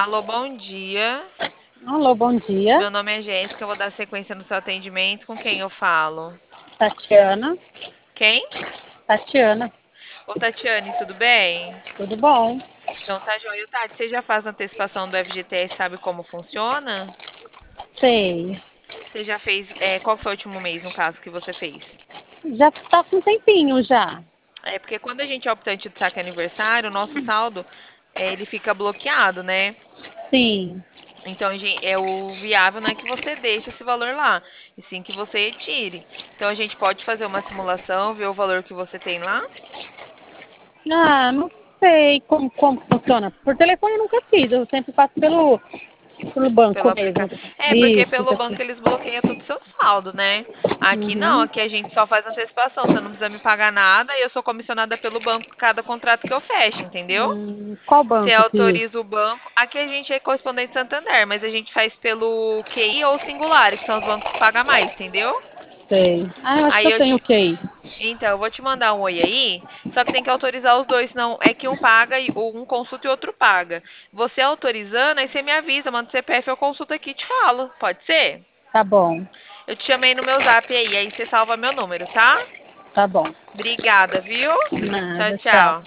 Alô, bom dia. Alô, bom dia. Meu nome é Jéssica, eu vou dar sequência no seu atendimento. Com quem eu falo? Tatiana. Quem? Tatiana, Ô, Tatiane, tudo bem? tudo bom? Então tá joia. Tati, você já faz antecipação do FGTS, sabe como funciona? Sei. Você já fez, qual foi o último mês, no caso, que você fez? Já tá com um tempinho já. É porque quando a gente é optante de saque aniversário, o nosso saldo, ele fica bloqueado, né? Sim. Então, o viável não é que você deixe esse valor lá, e sim que você retire. Então, a gente pode fazer uma simulação, ver o valor que você tem lá. Ah, não sei como funciona. Por telefone eu nunca fiz, eu sempre faço pelo Pelo banco mesmo. aplicativo. É, porque Isso, pelo já sei. banco eles bloqueiam todo o seu saldo, né? Aqui não, Uhum. aqui a gente só faz antecipação, você não precisa me pagar nada e eu sou comissionada pelo banco por cada contrato que eu fecho, entendeu? Qual Você banco que autoriza o banco. Aqui a gente é correspondente Santander, mas a gente faz pelo QI ou Singular, que são os bancos que pagam mais, entendeu? sei? Ah, eu acho que Aí eu eu tenho te. QI. Então, eu vou te mandar um oi aí, só que tem que autorizar os dois, senão é que um paga e um consulta e o outro paga. Você autorizando, aí você me avisa, manda o CPF, eu consulto aqui e te falo. Pode ser? Tá bom, Eu te chamei no meu zap aí você salva meu número, tá? tá bom. Obrigada, viu? Tchau, Nada, tchau. tchau.